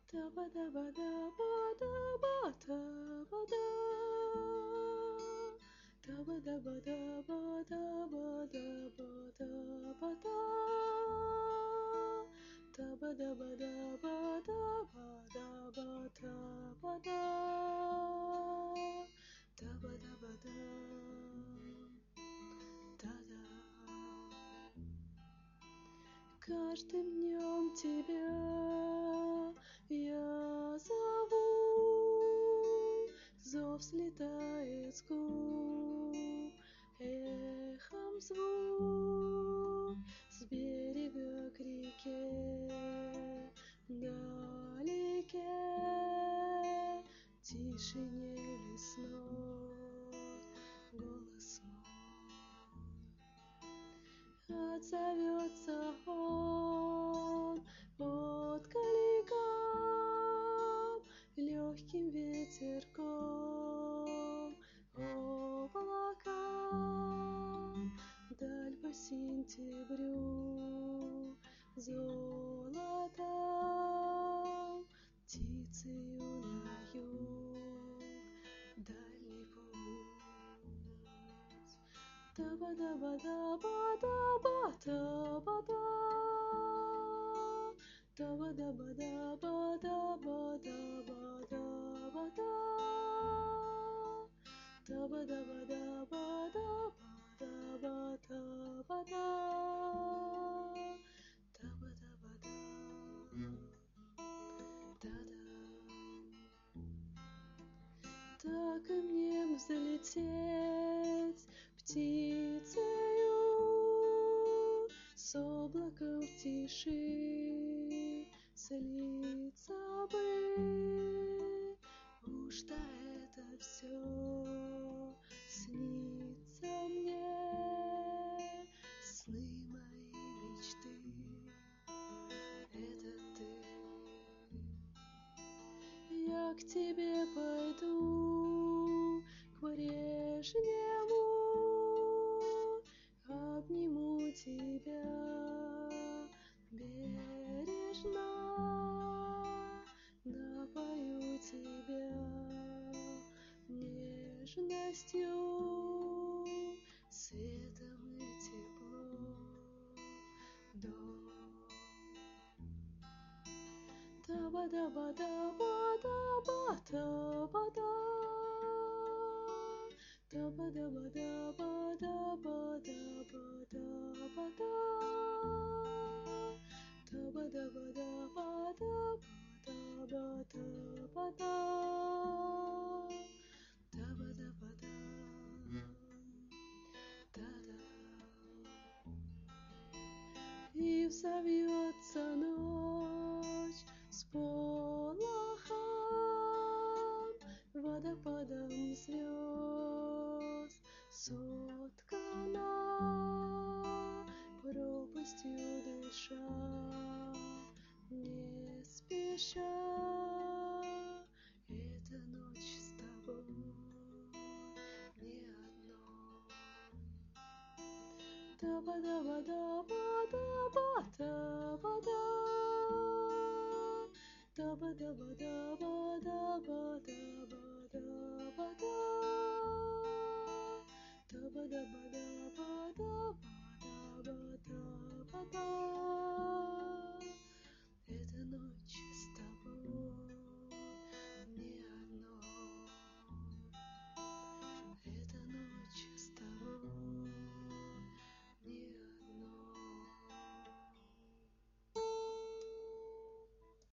Та-ба-да-ба-да-ба-да-ба-та-ба-да. Та-ба-да-ба-да-ба-да-ба-да-ба-да-ба-да. Та-ба-да-ба-да-ба-да-ба-да-ба-та-ба-да. Та-ба-да-ба-да. Та-да. Каждым днем тебя я зову, зов слетает с губ, эхом звук с берега к реке, вдалеке, в тишине лесной голос мой отзовется он откликом, легким ветерком, облакам, даль по сентябрю, золотом, птицею на юг, дальний путь. Та-ба-да-ба-да-ба-да-ба-та-ба-да. Та-ба-да-ба-да-ба-да-ба-да-ба-да-ба-да. Та-ба-да-ба-да-ба-да-ба-да-ба-та-ба-да. Та-ба-да-ба-да. Та-да. Так и мне взлететь птицею с облаком в тиши, слиться бы. Уж да это все снится мне, сны мои мечты, это ты. Я к тебе пойду, к прежнему, обниму тебя бережно, напою тебя нежностью, светом и теплом до. Та-ба-да-ба-да-ба-да-ба-та-ба-да. Та-ба-да-ба-да-ба-да-ба-да-ба-да-ба-да. Та-ба-да-ба-да-ба-да-ба-да-ба-да-ба-да. Та-ба-да-ба-да. Та-да. И взовьется ночь с полохом, водопадом звезд соткана, пропастью дыша, не спеша. Эта ночь с тобой не одной. Та-ба-да-ба-да.